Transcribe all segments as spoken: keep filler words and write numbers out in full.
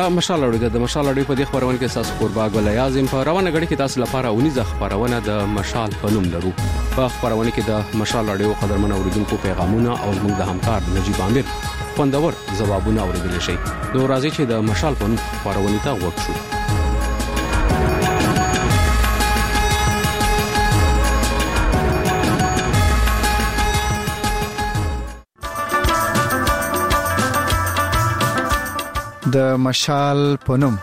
دا مشال اړوي د مشال اړوي په دې خبرونه کې تاسو قربا ګل اعظم په روانه غړي کې تاسو لپاره ونیزه خبرونه د مشال په نوم لرو. په خبرونه کې د مشال اړوي قدرمن اوریدونکو پیغامونه او موږ د همکار نجیب عامر خوندور ځوابونه اوریدل شي. نو راځي چې د مشال په نوم خبرونه ته وکړو. د مشال پونم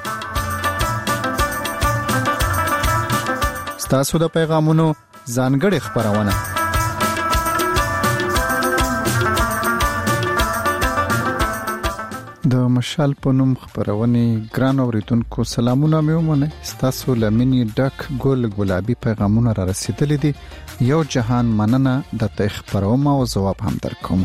ستاسو د پیغامونو ځانګړي خبرونه. د مشال پونم خبرونه ګران اوریدونکو سلامونه مې ومنه. ستاسو لمنی ډک ګل ګلابي پیغامونه را رسیدلې دي. یو جهان مننه د تخ خبرونه او جواب هم درکوم.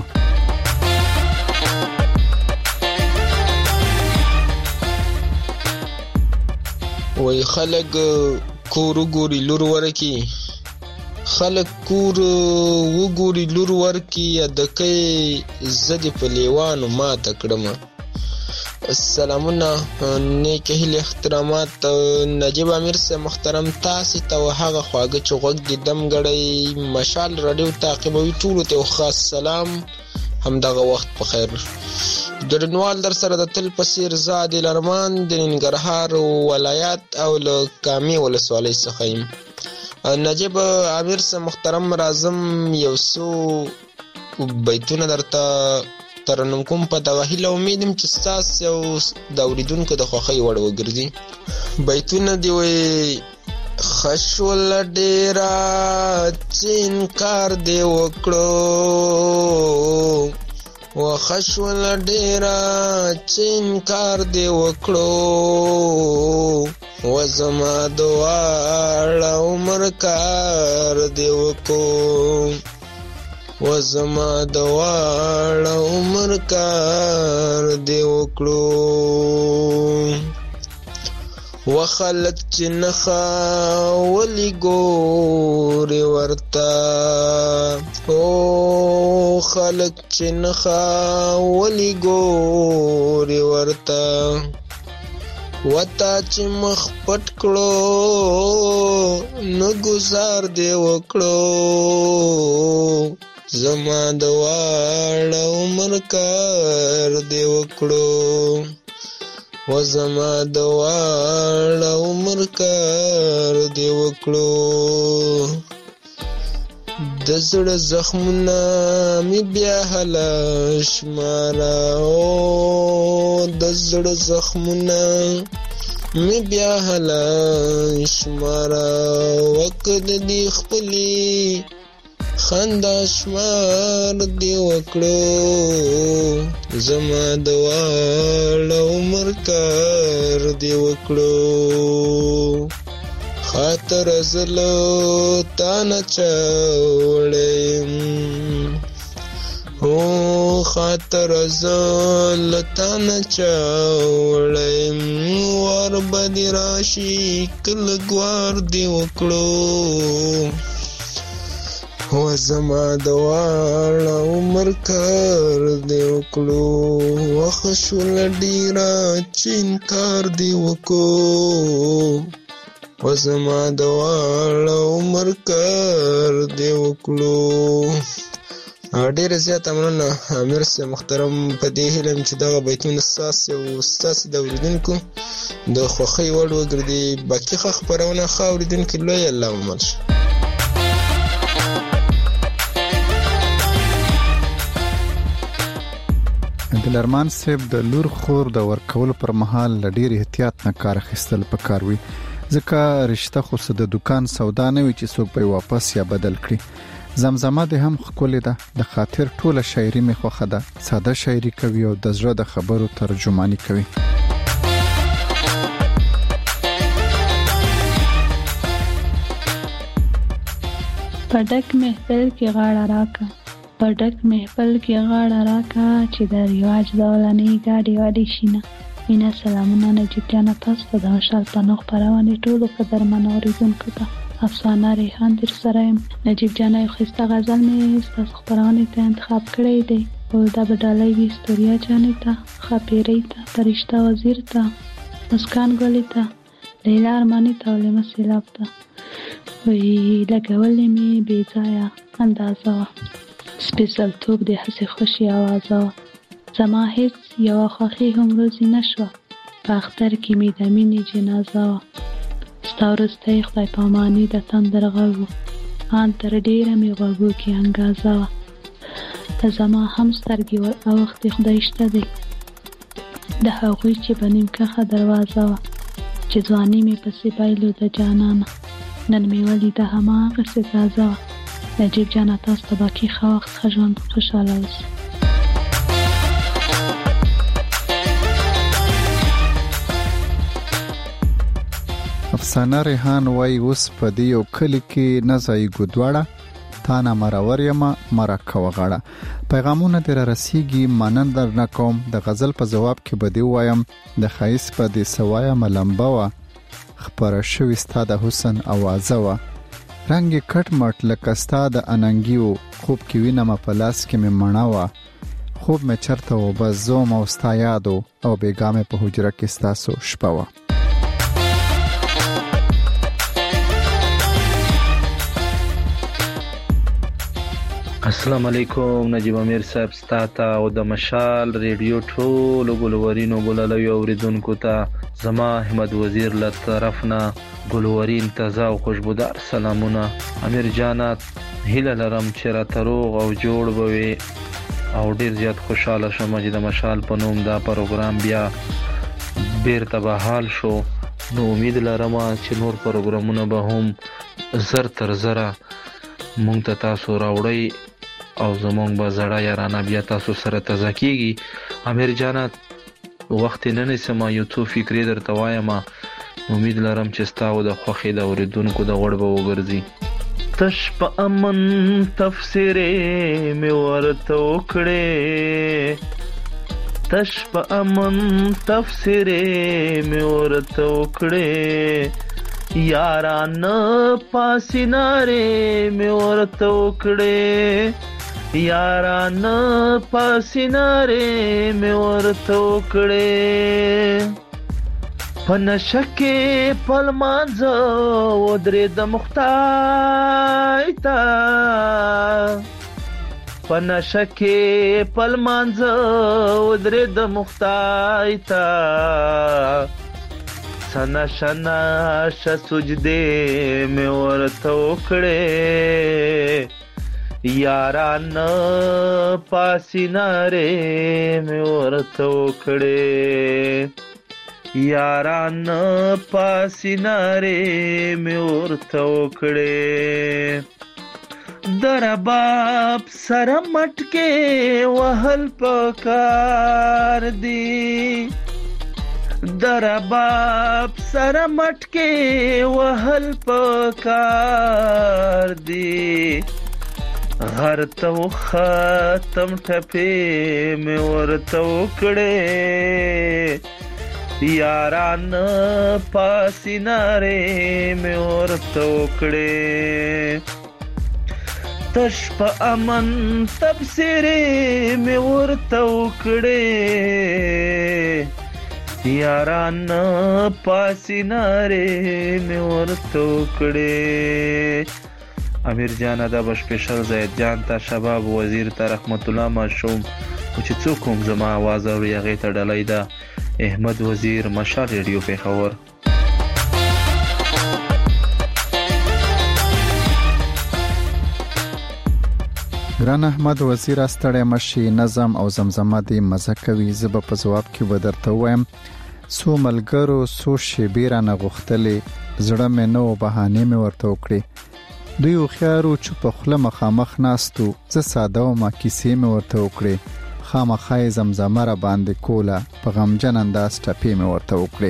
وای خلک کور ګوري لور ورکی خلک کور و ګوري لور ورکی د کې زدي په لیوانو ما تکړم. السلامونه نیک هیله احترامات نجیب امیر سے محترم تاسو ته هغه خواږه چغوک د دم غړی مشال رادیو تعقیبوي ټول ته خاص سلام هم دغه وخت په خیر. درنوال در سره د تل پسیر زاد الارمان د ننګرهار ولایت او له کامي ولسوالۍ څخه یم. نجیب امیر سے محترم رازم یو سو بیتونه درته ترنم کوم په دغه هیله امیدم چې تاسو یو د اوریدونکو د خوښۍ وړ وګرځي. بیتونه دی وی خشول ډیرا چین کار دی وکړو و خشول ډیرا چین کار دی وکړو و زما دواړه عمر کار دی وکړو و زما دواړه عمر کار دی وکړو و خلق چې نخا ولی ګوري ورتا او خلق چې نخا ولی ګوري ورتا وتا چې مخ پټ کړو نو گزار دی وکړو زما دواړه عمر کار دی وکړو و زما دواړه عمر کار دی وکړو د زړه زخمونه می بیا هلاش مارا او د زړه زخمونه می بیا هلاش مارا وقت دی خپلی خندا شمار دی وکړو زما دواړه عمر کار دی وکړو خاطر زلو تانا چاوړم او خاطر زلو تانا چاوړم ور بدی راشي کل ګوار دی وکړو و زما دواړه عمر کار دی وکړو وخشول ډیرا چین کار دی وکړو و زما دواړه عمر کار دی وکړو. ډېر زیات مننه امیر سے محترم په دې هیله چې دغه بیتونه ستاسو او ستاسو د اوریدونکو د خوښۍ وړ وګرځي. باقي ښه خپرونه ښه اوریدونکي لوی الله ومل شي. د لرمان صاحب د لور خور د ورکول پر مهال ډېر احتیاط نه کار اخیستل پکار وي ځکه رشته خو د دکان سودا نه وي چې څوک به واپس یا بدل کړي. زمزمه ده هم خپل ده د خاطر ټوله شاعري می خوخه ده ساده شاعري کوي او د زړه د خبرو ترجمانی کوي. پډک محفل کې غاړه راکا پډک محفل کې غاړه راکا چې د ریواج دولنی گاډي واډي شینه. مینا سلامونه نجیب جان تاسو ته د مشال په نوخ پرونه ټولو قدرمن اوریدونکو ته افسانه ریحان در سره نجیب جان یو خسته غزل مې تاسو خبرونه ته انتخاب کړی دی. خلده بدالی وی استوریا جانی تا خاپیری تا پرشته وزیر تا مسکان گلی تا لیلا ارمانی تا ولیمه سیلاب تا وی لگولی می بیزایا اندازه و سپیسل توب دی حسی خوشی آوازه و زما هیچ یو خوخی هم روزی نشوه په اختر کې می د مینې جنازه وه ستا وروستی خدای پاماني د تندر غږ و ان تر ډېره مې غوږو کې انګازه وه زما هم سترګې اوښتې خدای شته دی د هغوی چې په نیمکخه دروازه وه چې ځواني مې پسې بایلو د جانانه نن مې ولیده هماغسې تازه وه نجیب جانه تاسو ته باقي ښه وخت ښه ژوند خوشحاله اوسئ. افسانه ریحان وای اوس په دې یو کلی کې نه ځایږو دواړه تا نه مرور یم مرکه وغاړه. پیغامونه در رسیږي منن در نکوم د غزل په جواب کې به دی وایم د خایس په دې سوایا ملمبه وا خبره شوي ستا د حسن اوازه وا رنگ کټ مټ لکه ستا د اننګیو خوب کې وینم په لاس کې مې مڼه وا خوب مې چرته و بس زوم او ستا یادو او بیګامه په حجره کې ستاسو شپه وا. السلام علیکم نجیب امیر صاحب ستاته او د مشال ریډیو ټولو ګلورینو ګلالوي اوریدونکو ته زما احمد وزیر له طرف نه ګلورین تازه او خوشبودار سلامونه. امیر جانات هیله لرم چې راته روغ او جوړ بوي او ډیر زیات خوشاله شم چې د مشال په نوم دا پروګرام بیا بیرته بحال شو. نو امید لرم چې نور پروګرامونه به هم زر تر زره مونږ ته تاسو راوړی او زمونږ به زړه یارانه بیا تاسو سره تازه کیږي. امیر جانات وخت نه نیسم یو څو فکرې درته وایم امید لرم چې ستاسو د خوښې د اوریدونکو د غوړ به وګرځي. تش په امن تفسیرې مې ورته وکړې تش په امن تفسیرې مې ورته وکړې یاران پاسینارې مې ورته وکړې یاران پاسینارې مې ورته وکړې په نشه کې په لمانځه ودرېدم خدای ته په نشه کې په لمانځه ودرېدم خدای ته سنا شنا ش سجدې مې ورته وکړې یاران پاسینارې مې ورته وکړې یاران پاسینارې مې ورته وکړې درباب سره مټکې وهل پکار دی درباب سره مټکې وهل پکار دی غر ته ختم ټپې مې ورته وکړې یاران پاسینارې مې ورته وکړې تش په امن تبصرې مې ورته وکړې یاران پاسینارې مې ورته وکړې. امیر جان دا به سپیشل زید جان ته شباب وزیر ته رحمت الله ماشوم او چې څوک هم زما आवाज اوري هغه ته ډالۍ ده احمد وزیر مشال ریډیو پیښور. ګران احمد وزیر استړی مشي نظم او زمزمه دی مزه کوي زب په جواب کې ودرته وایم سو ملګرو سو شیبیره نه غختلې زړه مې نو بهانه مې ورته وکړي دوی خيارو چې په خله مخامخ ناستو زه ساده او ما کیسې مې ورته وکړي خامخای زمزمه را باندې کوله په غمجن انداز ټپې مې ورته وکړي.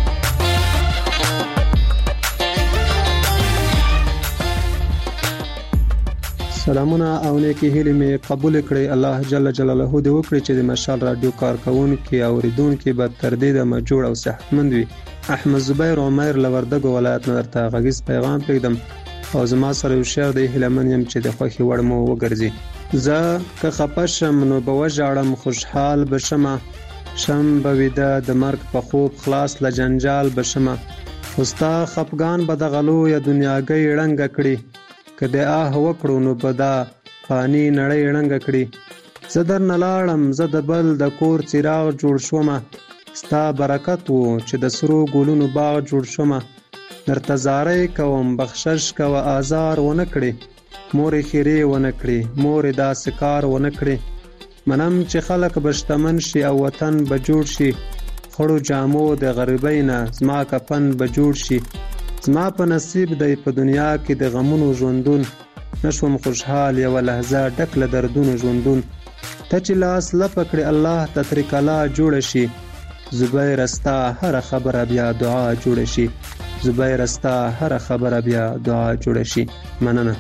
سلامونه او نیکی هیلې مې قبول کړې. الله جل جلاله دې وکړي چې د مشال رادیو کارکونکو او اوریدونکو به تر دې د مجوړ او صحتمند وي. احمد زبیر عمر لوردګ ولایت نه درته غږیز پیغام پرېږدم او زما سره یو شعر د هیله من یم چې د خوښي وړ مو وګرځي. زه که خپه شم نو به وژاړم خوشحال به شمه شم به ویده د مرګ په خوب خلاص له جنجال به شمه خو ستا خفګان به دغه لویه دنیاګۍ ړنګه کړي که د آه وکړو نو به دا فاني نړۍ ړنګه کړي زه درنه لاړم زه د بل د کور څراغ جوړ شومه ستا برکت و چې د سرو ګلونو باغ جوړ شومه درته زارۍ کوم بخشش کوه آزار ونه کړي مورې خیرې ونه کړي مورې داسې کار ونه کړي منم چې خلک به شتمن شي او وطن به جوړ شي خړو جامو د غریبۍ نه زما کفن به جوړ شي زما په نصیب دی په دنیا کې د غمونو ژوندون نشوم خوشحال یوه لحظه ډک له دردونو ژوندون ته چې لاس لپه کړې الله ته ترې کلا جوړه شي زبیره ستا هره خبره بیا دعا جوړه شي زبیره ستا هره خبره بیا دعا جوړه شي مننه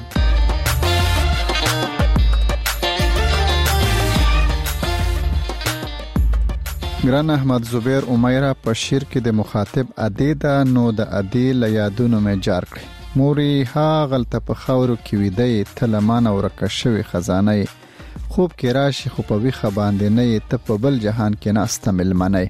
ګران احمد زبیر امیره په شعر کې د مخاطب ادي دا نو د ادي له یادونو مې جار کړی موري ها غلطه په خاورو کې ویدې تلمان او رکشوي خزانه خوب کې راشي خو په ویخه باندې نه ته په بل جهان کې ناسته ملمنه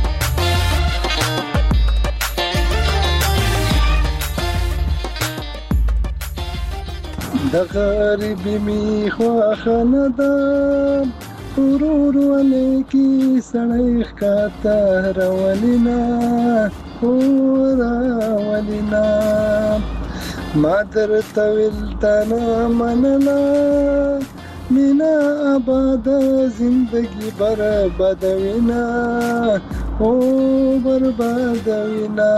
د غریبی می خو خاندان ورور ولیکی سړی ښکاته رولینا رولینا ما درته ویلتانا منلا مینا آباد زندگی بربادوینا او بربادوینا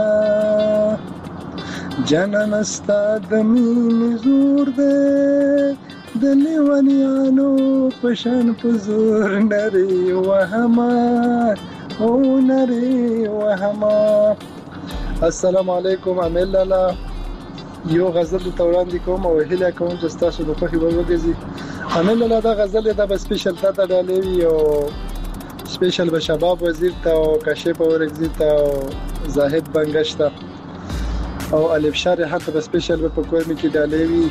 جانان ستا د مینې زور دی د لیونیانو پشان پزور نری وهما او نری وهما. السلام علیکم امیل لالا یو غزل ته وړاندې کوم او هیله کوم چې تاسو د خوښي وړ وګرځي. امیل لالا دا غزل دا به سپیشل تا ته ډالوي او سپیشل به شباب وزیر ته او کاشف اورګزی ته او زاهد بنگش ته او الف شار حتی به سپیشل به پکور می کې ډالوي.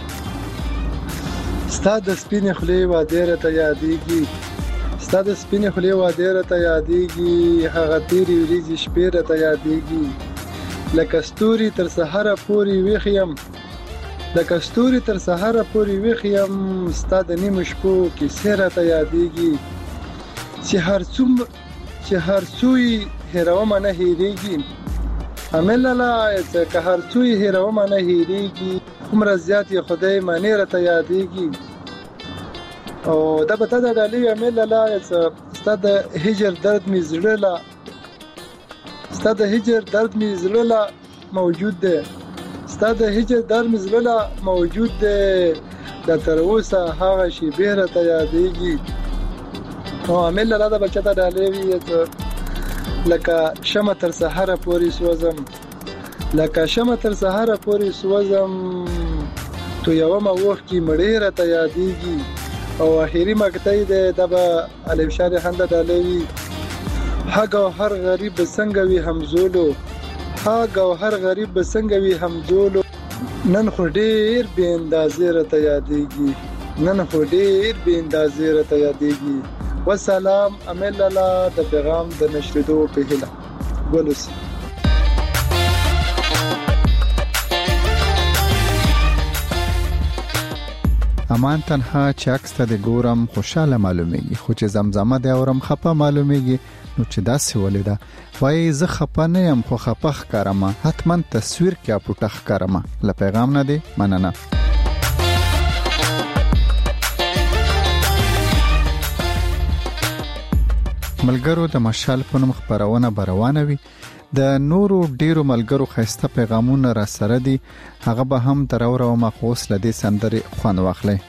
ستاد سپینې خولې واده را ته یادېږي ستاد سپینې خولې واده را ته یادېږي هغه تیری ورځې شپې را ته یادېږي لکه ستوري تر سحره پورې ویښ یم لکه ستوري تر سحره پورې ویښ یم ستا د نیمو شپو کیسې را ته یادېږي چې هر څوم چې هر څو یې هېرومه نه هېرېږي. امیل لالا که هر څو یې هېرومه نه هېرېږي عمر زیات یې خدای معنی را ته یادېږي. او دا به تا دا ډالۍ امیل لالا ستا د هجر درد مې زړه لا ستا د هجر درد مې زړه لا موجود دی ستا د هجر درد مې زړه لا موجود دی دا تر اوسه هغه شیبې را ته یادېږي. او امیل لالا دا بچه ته ډالۍ وي لکه شمه تر سحره پورې سوځم لکه شمه تر سحره پورې سوځم تو یو ما وخت کې مړې را ته یادېږي. او اخیری مقطع دی دا به الف شار خنده ډالوي حق او هر غریب څنګه وي همزولو حق او هر غریب څنګه وي همزولو نن خو ډېر بې اندازې را ته یادېږي نن خو ډېر بې اندازې را ته یادېږي. والسلام امیل لالا د پیغام د نشریدو په هیله ګلوس. امان تنها چې عکس ته د ګورم خوشاله معلومیږي خو چې زمزمه د اورم خپه معلومیږي نو چې داسې ولیدا وای زه خپه نه يم خو خپه ښکارم حتما تصویر کې اپوټه ښکارم. ل پیغام نه دی مننه. ملګرو د مشال په نوم خبرونه بروانه وي د نورو ډیرو ملګرو خسته پیغامونه را سره دي هغه به هم درور او مخوص لدی سندري خوان واخلي.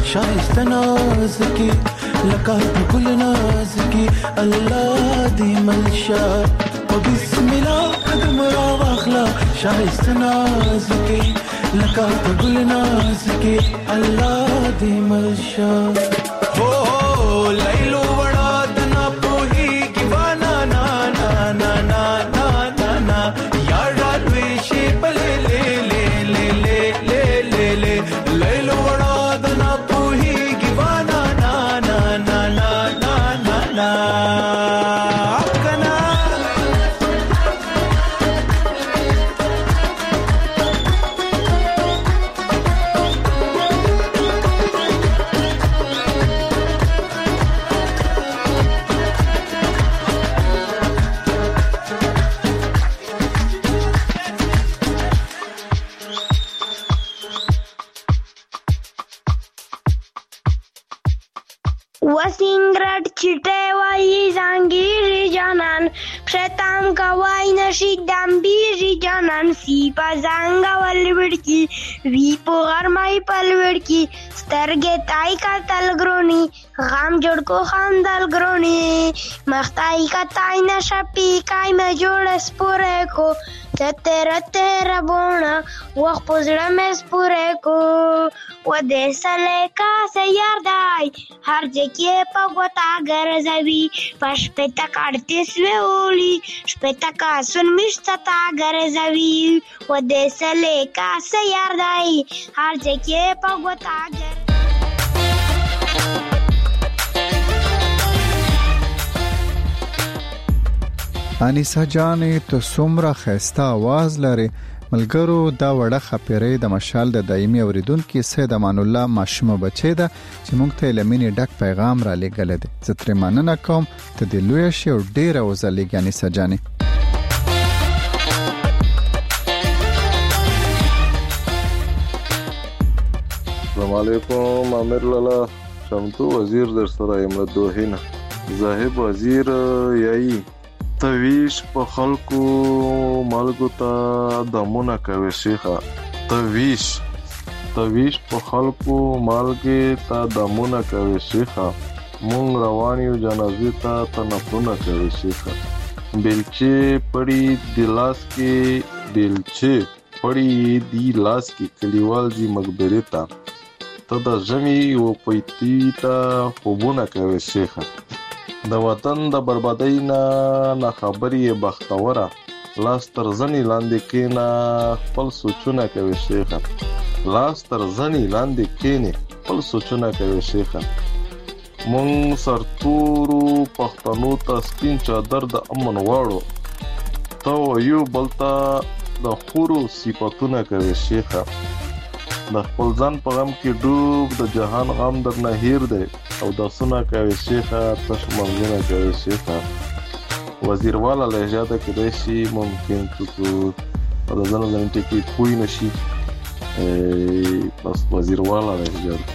شایسته ناز کی لکه ګل ناز کی الله دې ملشا او بسم الله قدم را واخلا شایسته ناز کی لکه ګل ناز کی الله دې ملشا هو لیلو وڑا دنا پوہی کی وانا نا نا نا نا نا نا نا یار راتوی شی پلے لے لے لے لے لے لے لے لیلو وڑا دنا پوہی کی وانا نا نا نا نا نا نا نا وسینگرد چیته وایی زنگیری جانان پشتم کوای نشیدم بیری جانان سی پا زنگا والوڑکی وی پو غرمائی پلوڑکی سترگے تائی کا تلگرونی غام جوڑ کو خاندل گرونی مختائی کا تائی نشپی کائی میں جوڑ سپورے کو تیرا تیرا بونا وقت پوزڑا میں سپورے کو و دے سلے کا سیار دائی ہر جگہ پاگوتا گرزوی پش پیتا کارتی سوے اولی شپیتا کا سن مشتا گرزوی و دے سلے کا سیار دائی ہر جگہ پاگوتا گر انیسا جانې ته څومره ښایسته आवाज لري. ملګرو دا وړه خپېرې د مشال د دایمي اوریدونکو سید امان الله ماشومه بچی ده چې موږ ته لمنې ډک پیغام را لېږلی دی. زه ترې مننه کوم ته دې لویه شې او ډېره وځلېږې انیسا جانې. السلام علیکم امیر لالا شمتو وزیر در سره یم له دوحې نه. زاهب وزیر یایي تویش په خلکو مالګو ته دمونه کوي شیخه تویش تویش په خلکو مالګې ته دمونه کوي شیخه مونږ روان یو جنازې ته تنفونه کوي شیخه بیلچې پړی د لاس کې بیلچې پړی دی لاس کې کلیوال دی مقبرې ته ته د ژمي و پېتی ته خوبونه کوي شیخه د وطن د بربادۍ نه نه خبرې بختوره لاس تر زنې لاندې کېنه خپل سوچونه کوي شیخه لاس تر زنې لاندې کېنې خپل سوچونه کوي شیخه مونږ سرتورو پښتنو ته سپین چادر د امن واړو ته یو بلته د خورو صفاتونه کوي شیخه د خپل ځان په غم کې ډوب د جهان غم در نه هیر دی او د سونه کوي شیخه تش منځونه کوي شیخه وزیر والا لهجه ده کېدای شي ممکن چې د ځان ځان ټکی پوی نشي بس وزیر والا لهجه ده.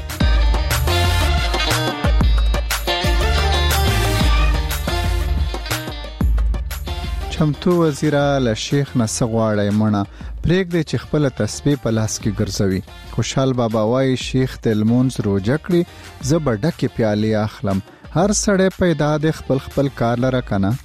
چمتو وزیره له شیخ نه څه غواړی مړه پرېږدی چې خپله تسبیح په لاس کې ګرځوي. خوشحال بابا وایي شیخ د لمونځ روژه کړي زه به ډکې پیالې اخلم. هر سړی پیدا دی خپل خپل کار لره که نه.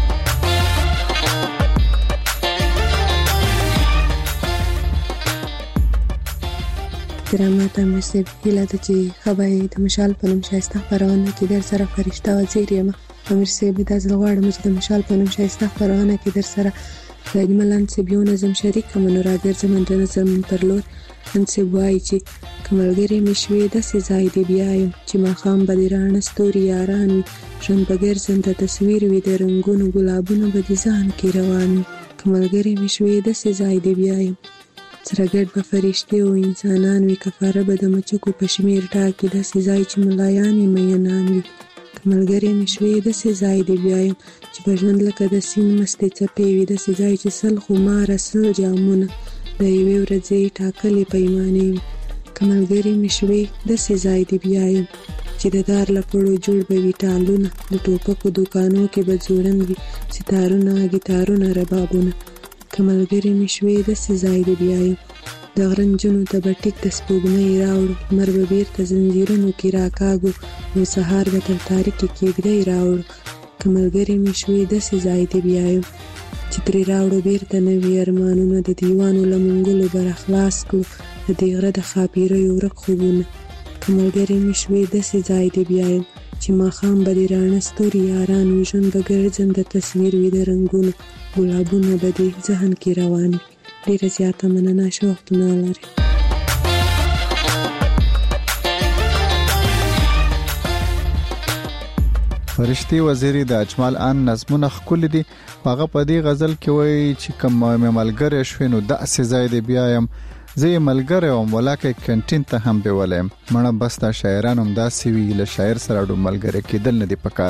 کرامات امیر صاحب هیله ده چې ښه به یې د مشال په نوم ښایسته خپرونه کې در سره فرشته وزیر یم. امیر صاحب دا ځل غواړم چې د مشال په نوم ښایسته خپرونه کې در سره د اجمل انصب یو نظم شریک کوم نو را ګرځم د نظم پر لور. انصب وایي چې کملګرې مې شوې داسې ځای دی بیا یم چې ماښام به دې راڼه ستوري یاران وي ژوند به ګرځم د تصویر وي د رنګونو ګلابونه به دې ځان کې روان وي. کملګرې مې شوې داسې ځای دی بیا یم سره ګډ به فرشتې او انسانان وي کفاره به د مچکو په شمیر ټاکي داسې ځای چې ملایان یې مینان وي. ملګری مې شوې داسې ځای دی بیا یم چې په ژوند لکه د سیند مستې څپې وي داسې ځای چې سل خماره سل جامونه د یوې ورځې ټاکلې پیمانې وي. که ملګری مې شوې داسې ځای دی بیا یم چې د دار له پړو جوړ به وي ټالونه د ټوپکو دوکانو کې به ځوړند وي ستارونه ګیتارونه ربابونه. که ملګری مې شوې داسې ځای دی بیا یم د غرنجونو ته به ټیک د سپوږمۍ راوړو، لمر به بیرته زنځیرونو کې راکاږو، نو سهار به تر تاریکې کېږدۍ راوړو. که ملګرې مې شوې داسې ځای ته بیایم چې ترې راوړو بیرته نوي ارمانونه، د دیوانو له منګلو به راخلاص کړو د دې غره د ښاپیریو ورک خوبونه. که ملګرې مې شوې داسې ځای ته بیایم چې ماښام به دې راڼه ستوري یاران وي، ژوند به ګرځم د تصویر وي د رنګونو، ګلابونه به دې ذهن کې روان وي. ډېره زیاته مننه، ښه وختونه ولرئ. فرشتي وزیری د اجمال ان نظمونه ښکلي دي. هغه په دې غزل کې وایي چې کوم ملګری شوې نو داسې ځای دی بیایم، زه یې ملګری وم ولاکه کینټین ته هم بیولم. مړه بس دا شاعران هم داسې وي، له شاعر سره ډو ملګری کېدل نه دي پکار.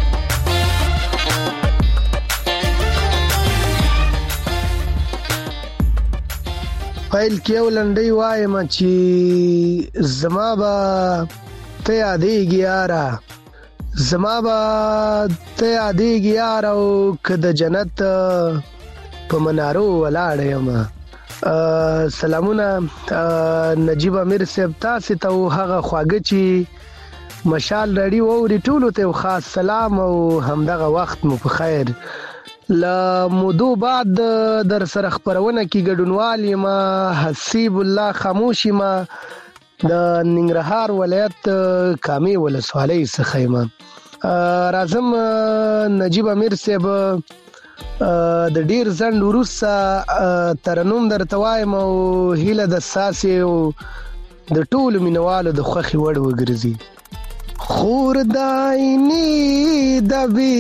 پیل کې یو لنډۍ وایم چې زما به ته یادېږي یاره، زما به ته یادېږي یاره، او که د جنت په منارو ولاړ یم. سلامونه نجیب امیر صاحب تاسې ته او هغه خواږه چې مشال راډیو اوري ټولو ته خاص سلام او همدغه وخت مو په خیر. له مودو بعد در سره خپرونه کې ګډونوال یم، حسیب الله خاموش یم، د ننګرهار ولایت کامې ولسوالۍ څخه یم. راځم نجیب امیر صاحب د ډیر ځنډ وروسته ترنم درته وایم او هیله د ستاسې او د ټولو مینوالو د خوښې وړ وګرځي. خور دایني دبي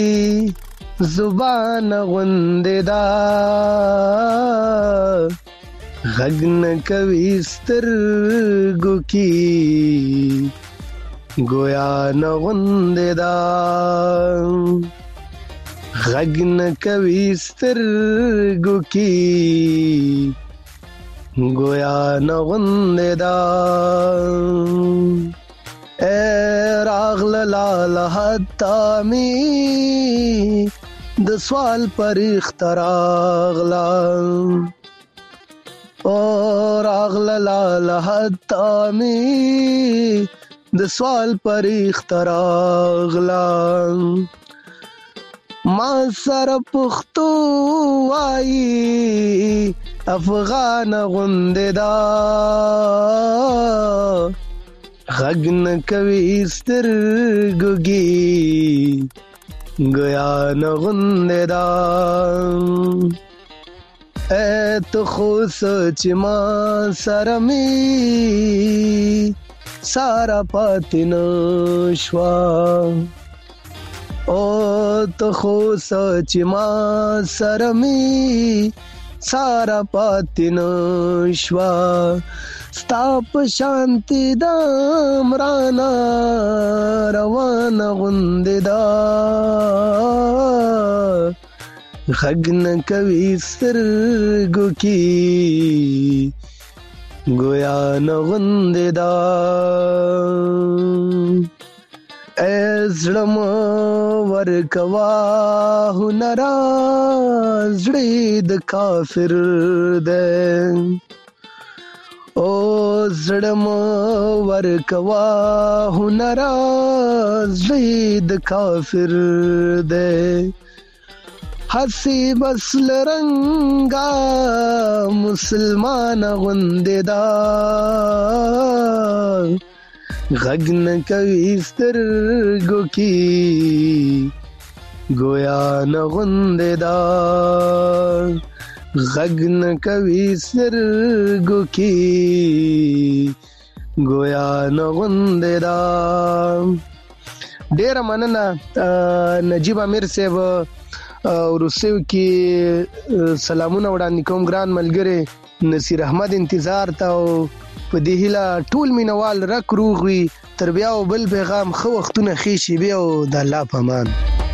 زبان غوندې دا غږ نه کوي سترګو کې گویا نه غوندې دا غږ نه کوي سترګو کې گویا نه غوندې دا اے راغله لاله حتا می د سوال پر اختراغلا او راغله لاله حتا می د سوال پر اختراغلا ما سره پښتو وایي افغان غوندې دا غږ نه کوي سترګو کې گویا نه غوندې دا اے تو خو سوچ ما سره می سارا پاتې نه شوه او ته خو سوچ ما سره می سارا پاتې نه شوه ستا په شانتي د عمرانه روانه غوندې دا غږ نه کوي سترګو کې گویا نه غوندې دا اے زړه مه ورکوه هنره زړه د کافر دی او زړه مه ورکوه هنره زړه د کافر دی هسې بس لرنګه مسلمان غوندې دا غږ نه کوي سترګو کې گویا نه غوندې دا غږ نه کوي سترګو کې گویا نه غوندې دا. ډېره مننه نجیب امیر صاحب. وروستیو کې سلامونه وړاندې کوم ګران ملګری نصیر احمد انتظار ته او په دې هیله ټول مینوال رک روغ وي. تر بیا او بل پیغام ښه وختونه ښې شېبې او د الله په امان.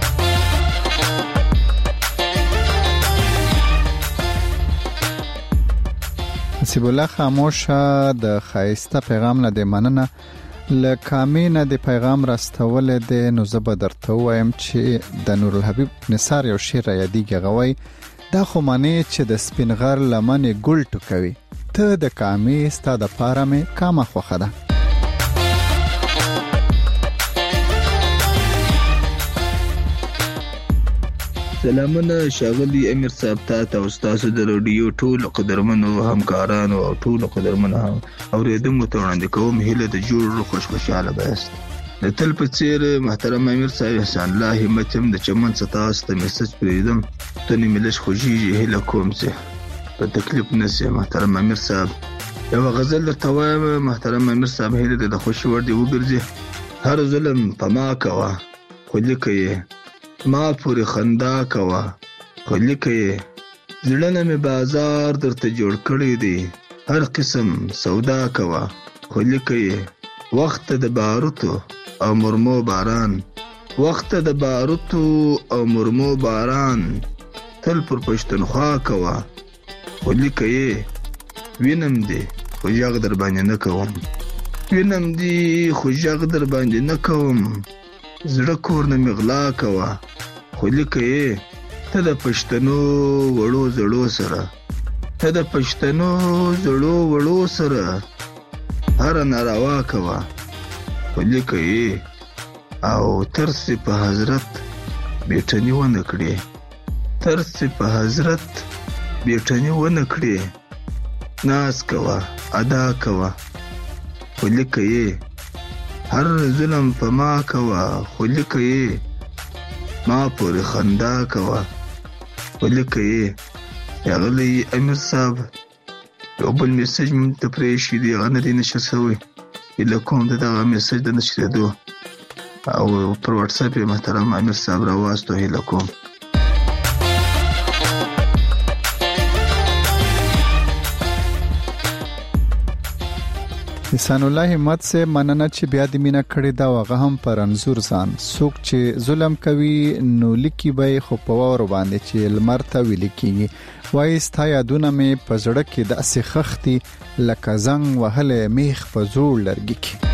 حسیب الله خاموش د خایسته پیغام نه د مننه ل کامینه د پیغام راستول د نو زبر درته وایم چې د نور الحبیب نثار یو شعر یادیږي غوي دا خو معنی چې د سپینغر لمنې ګل ټکوي ته د کامې ستا د پاره مې کامه خوښه ده. سلامونه ښاغلي امیر صاحب ته او ستاسو د رادیو ټولو قدرمنو همکارانو او ټولو قدرمنو اورېدونکو ته وړاندې کوم هیله د جوړ خوش خوشاله بست. د تل په څیر محترم امیر صاحب احسان الله همت هم د چمن ستاسو ته میسج پریدم ته نیملش خوږیږي هیله کوم چې په تکلیف نشي. محترم امیر صاحب یو غزل درته وایم محترم امیر صاحب هیله د خوشي ور دی وګرځي هر ظلم په ما کوه خو لیکه یې ما پوری خندا کوا خو لیکه یې زړه مې بازار درته جوړ کړی دی هر قسم سودا کوا خو لیکه یې وخت د باروتو او مرمو باران وخت د باروتو او مرمو باران تل پر پښتونخوا کوا خو لیکه یې وینم دی خو ژغ در باندې نه کوم وینم دی خو ژغ در باندې نه کوم زړه کور نه مې غلا کوا خو لیکه یې ته د پښتنو وړو زړو سره ته د پښتنو زړو وړو سره هر ناروا کوا خو لیکه یې او ترس په حضرت بیټنی ونه کړې ترس په حضرت بیټنی ونه کړې ناز کوا ادا کوا خو لیکه یې هر ظلم په ما کوا خو لیکه یې ما پوری خندا کوا خو لیکه یې ښاغلی امیر صاحب یو بل میسج مې ته پرېښي دی هغه نه دی نشر شوی هیله کوم د دغه میسج د نشرېدو او پر واتساپ یې محترم امیر صاحب راواستو هیله کوم. احسان الله همت سے مننه چې بیا د مینا کړي دا وغه هم پر انزور ځان څوک چې ظلم کوي نو لیکي به خو په ور باندې چې لمرته ویل کیږي وای ستا یادونه مې په زړه کې د اسې خختي لکه زنګ وهله میخ په زور لرګي کې.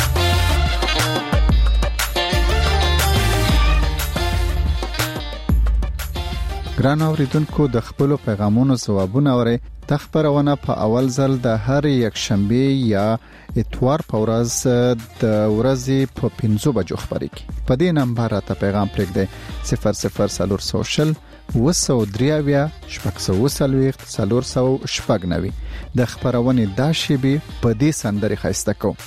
ګران اوریدونکو د خپل پیغامونو ځوابونه اوري د خبرونه په اول ځل د هر یک شنبه یا اتوار په ورځ د ورځې په پنځو بجو خبري کی په دې نمبر ته پیغام پرېږدئ صفر صفر سلور سوشل وسو دریاویا شپږ سو سلويخت سلور سو شپږ نوي د خبرونه د شیبي په دې سندري خسته کو.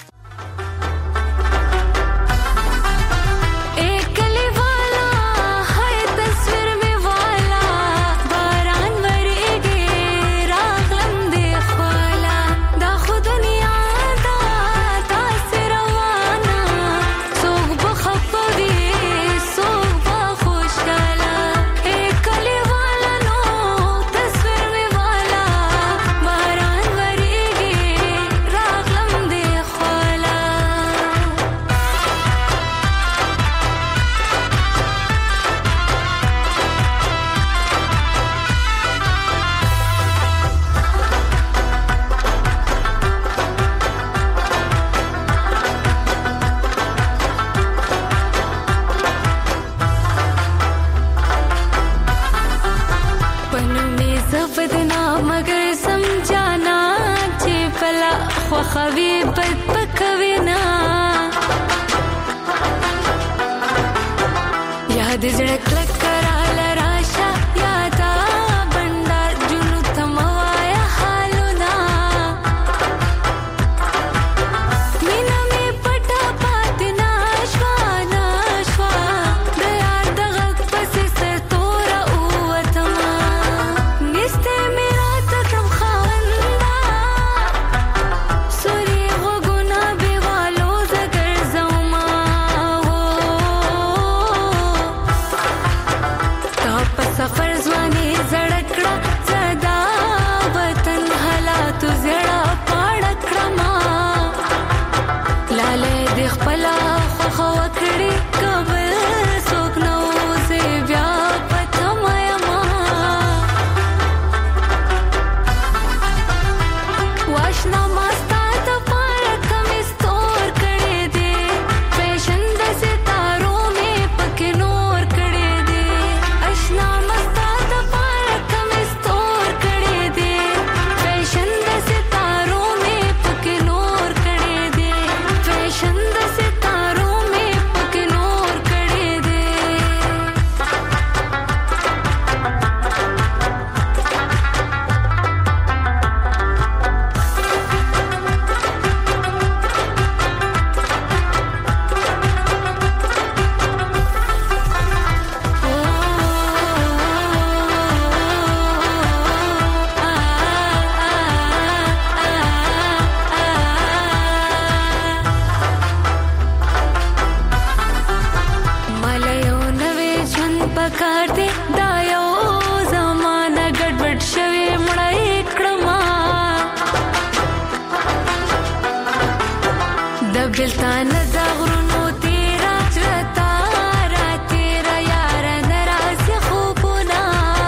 دلته نه د غرونو تیره چرتا را تیره یار نه راځي خوبونه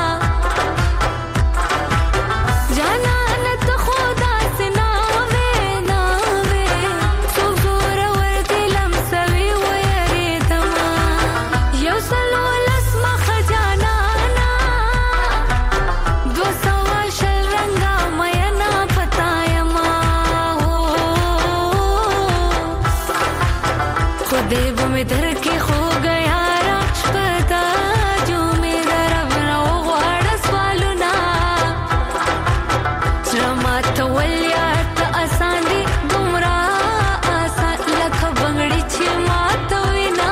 جانان ته خو داسې ناوې ناوې څوک زورور دې لمسوي ویرېدمه یو سلو لس مخه جانانا دو سوه شل رنګه مینا پتا یما خدای به مې درکې خوږ یاره شپه ده جو مې د رب نه وغواړه سوالونه زړه ماتول یار ته اسان دي دومره اسان لکه بنګړي چې ماتوینه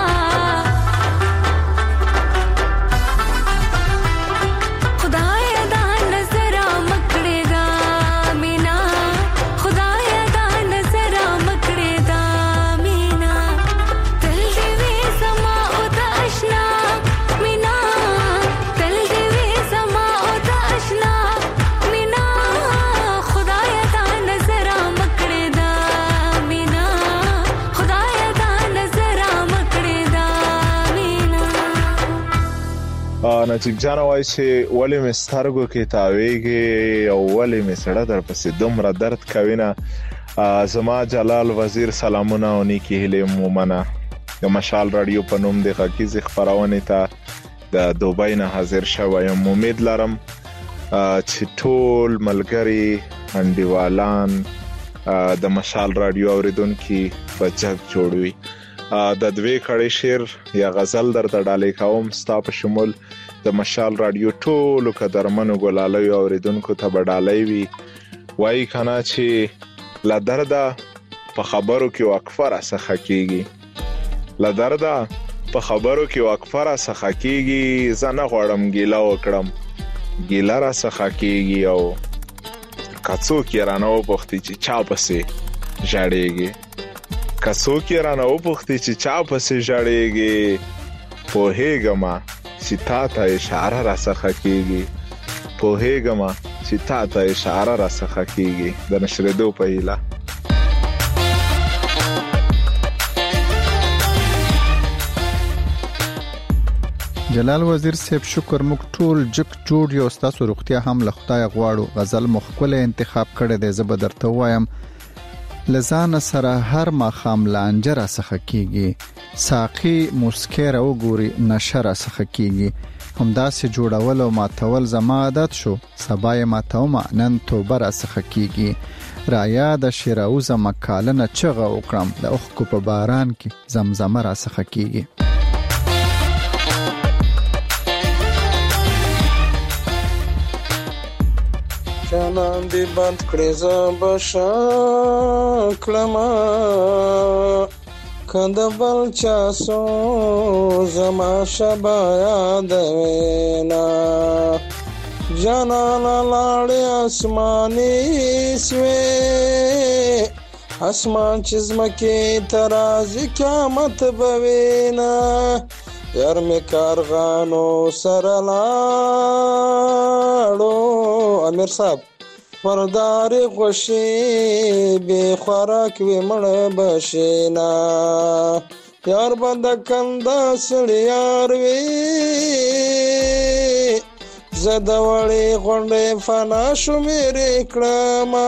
خدایا دا نظر مکړې دا مینا خدایا دا نظر مکړې دا مینا تل دې وي زما او د آشنا مینا تل دې وي زما او د آشنا مینا خدایا دا نظر مکړې دا مینا خدایا دا نظر مکړې دا مینا نجیب جان وایي چې ولې مې سترګو کې تاویږي او ولې مې سړه در پسې دومره درد کوي نه زما جلال وزیر سلامونه او نیکی هیلې مو منه د مشال رادیو په نوم د غږیزې خپرونې ته د دوبۍ نه حاضر شوی یم امید لرم چې ټول ملګري انډیوالان د مشال رادیو اوریدونکي په جګ جوړ وي د دوی کړي شعر یا غزل درته ډالۍ کوم ستا په شمول د مشال رادیو ټولو قدرمنو ګلالیو اوریدونکو ته به ډالۍ وي وایي کنه چې له درده په خبرو کې وقفه راڅخه کېږي له درده په خبرو کې وقفه راڅخه کېږي زه نه غواړم ګیله وکړم ګیله راڅخه کېږي او که څوک یې رانه وپوښتي چې چا پسې ژاړېږي که څوک یې رانه وپوښتي چې چا پسې ژاړېږي پوهېږمه چې تا ته اشاره راڅخه کېږي پوهېږمه چې تا ته اشاره راڅخه کېږي د نشرېدو په هیله جلال وزیر صاحب شکر موږ ټول جک جوړ یو ستاسو روغتیا هم له خدای غواړو غزل مخکله انتخاب کړی دی زه به درته وایم لزان سره هر ماخام لانجه را څخه کیږي ساقي مسکې را وګوري نشه را څخه کیږي همداسې جوړول او ماتول زما عادت شو سبا یې ماتوم نن توبه را څخه کیږي رایا د شیراوزه مکالنه چغه وکړم د اوښکو په باران کې زمزمه را څخه کیږي جانان دی بند کړې زما شکلما کند بل چاسو زما شبا یاد وینا جانان لاړې اسماني سوي اسمان چزمکه تراز قیامت بوینا یار می کارغانو سره لاړو امیر صاحب پردار خوشي به خوراک وی مړ بشینا یار بند کندا سړی یار وی زده وړي غونډه فنا شو مې کړما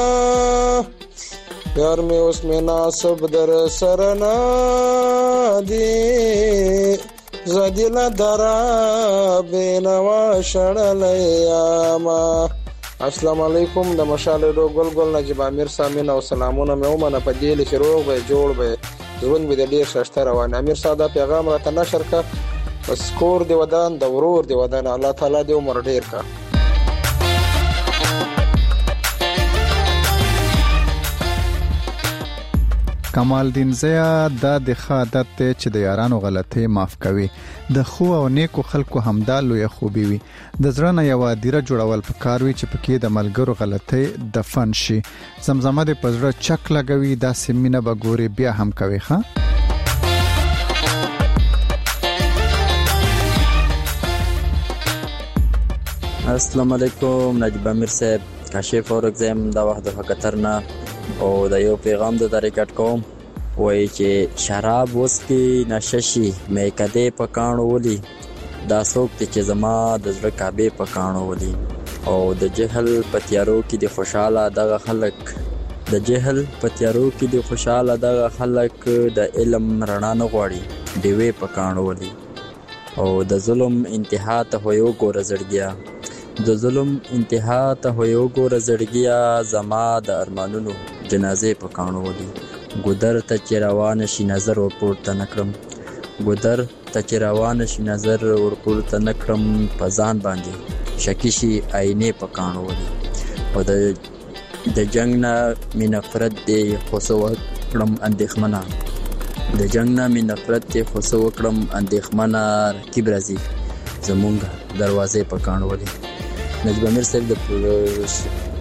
یار می اوس می ناسب در سره نا دی زدیلا درا بینوا شړلیا ما السلام علیکم د مشال رو ګل ګل نجیب امیر سامین او سلامونه مې ومنه په دې لکه روغ به جوړ به ژوند به ډیر ششته روان امیر صاحب پیغام راته نشر کا بس کور دی ودان د ورور دی ودان الله تعالی دې عمر ډیر کا کمال دین زیا د د خادت چې د یارانو غلطي معاف کوي د خو او نیکو خلکو همدالو یا خوبي وي د زړه یو دیره جوړول پکار وي چې پکې د ملګرو غلطي دفن شي زمزمه د پزړه چک لګوي د سیمینه بګوري بیا هم کوي ښا السلام علیکم نجیب امیر صاحب کاشف اور اگزام دا وخت د خطر نه او د یو پیغام د ریکارډ کوم وایي چې شراب وسکي نشه شي میکدې په کاڼو ولي، دا څوک دی چې زما د زړه کعبې په کاڼو ولي. او د جهل په تیارو کې د خوشاله دغه خلک د جهل په تیارو کې د خوشاله دغه خلک د علم رڼا نه غواړي، ډیوې په کاڼو ولي. او د ظلم انتها ته هو یو ګوره زړګیا، د ظلم انتها ته هو یو ګوره زړګیا، زما د ارمانونو جنازې په کاڼو ولي. ګودر ته چې روان شي نظر ورپورته نه کړم، ګودر ته چې روان شي نظر ورپورته نه کړم، په ځان باندې شکی شي آینې په کاڼو ولي. او د د جنگ نه مې نفرت دی خو څه وکړم اندېښمنه، د جنگ نه مې نفرت دی خو څه وکړم اندېښمنه، رقیب راځي زمونږ دروازې په کاڼو ولي. نجیب امیر صاحب د پروش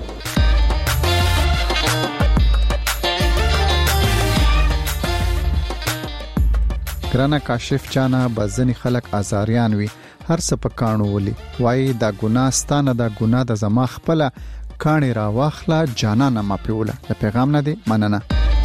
ګرانه کاشف جانا بزنی خلک آزاریان وي هر څه په کاڼو ولي، وای دا ګناه ستانه دا ګناه د زما خپل کاڼي را واخله جانانه ما پیوله. د پیغام نه دی مننه.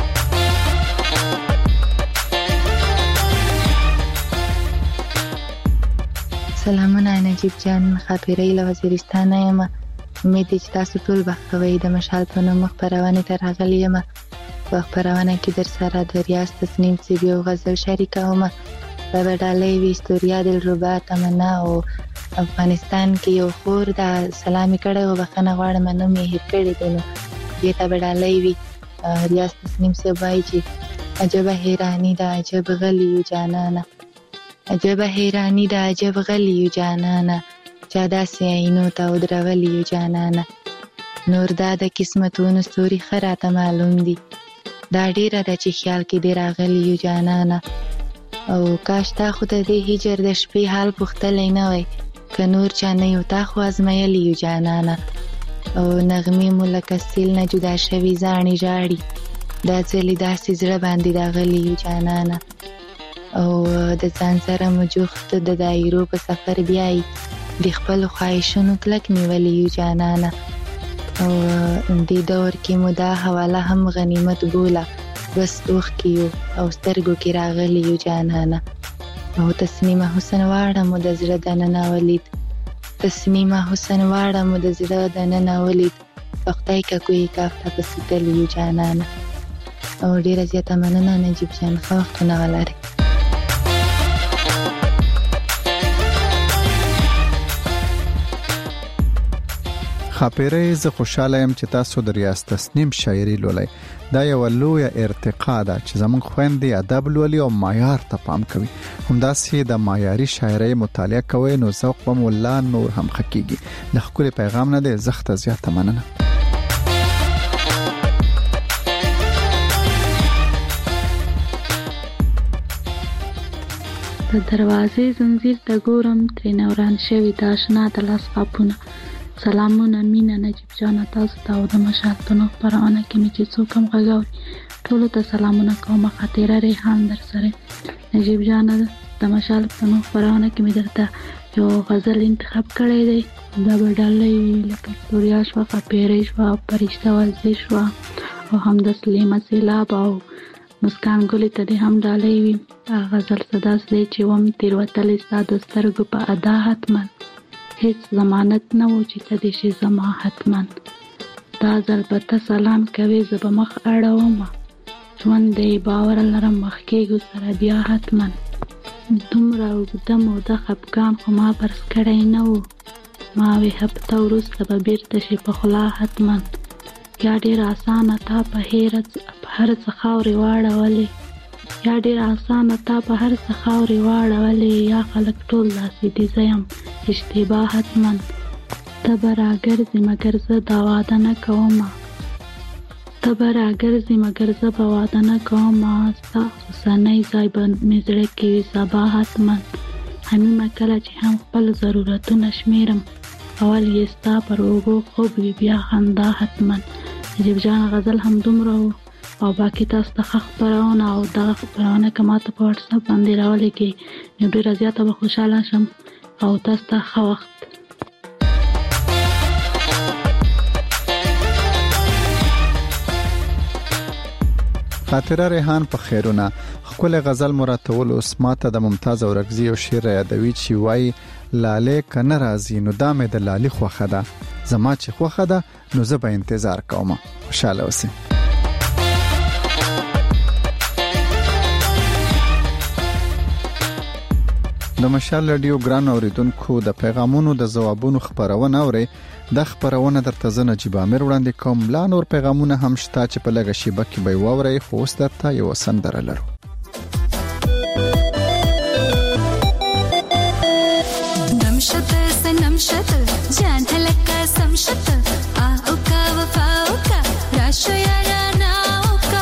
سلامونه نجیب جان، خاطرې له وزیرستان یم. امید چې تاسو ټول بختوي. د مشال په نوم خبرونه تر راغلی یم. په خبرونه کې در سره د ریاض تسنیم سی یو غزل شریکوم. په بدالۍ وی استوریا دلربا تمنا او افغانستان کې یو خور د سلامي کړه او بخنه غواړم نو مې هیر کړی دی. نو دې ته بدالۍ وی ریاض تسنیم سی وایي چې عجب حیرانی دا عجب غلی جانانا، عجب حیرانی دا عجب غلی جانانا، چا داسې عینو ته ودرولی جانانا. نور دا د قسمتونو ستوري خراته معلوم دي، دا ډیره د چې خیال کې دی راغلی جانانا. او کاش تا خو د دې هجر د شپې حال پوښتلی نه وای، که نور چا نه یو تا خو ازمایلی یو جانانا. او نغمې مو لکه سیل نه جدا شوي زاڼې ژاړي، دا ځلې داسې زړه باندې راغلی یو جانانا. او د ځان سره مو جوخت د دایرو په سفر بیایي، د خپلو خواهشونو کلک نیولی یو جانانا. او دې دور کې مو دا حواله هم غنیمت بوله، بس اوښکې یو او سترګو کې راغلی یو جانانا. او تسنیمه حسن واړه مو د زړه دننه ولید، تسنیمه حسن واړه مو د زړه دننه ولید، په خدای که کوی کاف ته پسې تللی یو جانانا. او ډېره زیاته مننه نجیب جان، ښه وختونه ولرئ. خاپیره زه خوشاله یم چې تاسو د ریاض تسنیم شاعري لولئ. دا یو لویه ارتقا ده چې زموږ خويندې ادب لولي او معیار ته پام کوي. همداسې د معیاري شاعري مطالعه کوي نو ذوق به مولا نور هم خکېږي. د خپل پیغام نه د زخته زیاته مننه. د دروازې زنجیر ته ګورم ترې نوران شوي د اشنا د لاس قاپونه. سلامونه مینه نجیب جان تاسو ته او د مشال په نوم خپرونه کې مې چې څوک هم غږاوري ټولو ته سلامونه کوم. خاطره ریحان در سره نجیب جان د مشال په نوم خپرونه کې مې درته یو غزل انتخاب کړی دی. دا بدالۍ لکه استوریا شوه، خاپیرۍ شوه، پرشته والزي شوه او هم د سلیمه سیلاب او مسکان ګلې ته دې هم ډالۍ وي. غزل صدا دی چې وم تېروتلی ستا د سترګو په ادا حتما، هیڅ ضمانت نه و چې ته دې شي زما حتما. دا ځل به ته سلام کوې زه به مخ اړومه، ژوند دی باور لرم مخ کېږو سره بیا حتما. دومره اوږده موده خفګان خو ما برس کړی نه و، ما وې هفته وروسته به بیرته شي په خوله حتما. یا ډېر اسانه تا په هر څه خاورې واړولې، یا ډېر اسانه تا په هر څه خاورې واړولې، یا خلک ټول داسې دي زه یم اشتباه حتما. ته به راګرځې مګر زه دا واده نه کومه، ته به راګرځې مګر زه به واده نه کومه، ستا اوسنی ځای به مې زړه کې وي سبا حتما. همېمه کله چې هم خپل ضرورتونه شمېرم، اول یې ستا پر اوږو خوب وي بیا خندا حتما. نجیب جان غزل هم دومره و او باقي تاسو ته ښه خپرونه او دغه خپرونه که ما ته په وټساپ باندې راولېږئ نو ډېره زیاته به خوشحاله شم او تاسو ته ښه وخت. خاطره ریحان په خیرونه خپل غزل مراتول اوس ماته د ممتاز اورکزي او شعر یادوي چې وای لاله کنه راځي نو دا مې د لالي خوخه ده زما چې خوخه ده نو زه به انتظار کوم. خوشاله اوسئ. د مشال رادیو ګران اوریدونکو د پیغامونو د جوابونو خبرونه اوري د خبرونه درته زنه جبامر وړاندې کوم. لا نور پیغامونه هم شته چې په لګه شیبه کې به ووري خو اوس درته یو سندره لرو. نمشت سنمشت جان هلکا سمشت آوکا وفاوکا راشو یارانا اوکا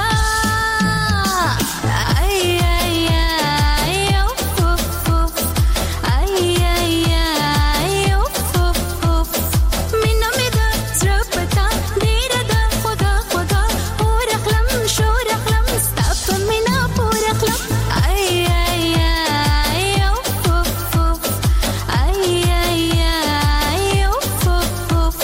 ای ای ای اوف اوف اوف ای ای ای اوف اوف اوف مینا میدا زرپتا دیردا خدا خدا اورخلم شورخلم استاپ مینا پورخلم ای ای ای اوف اوف اوف ای ای ای اوف اوف اوف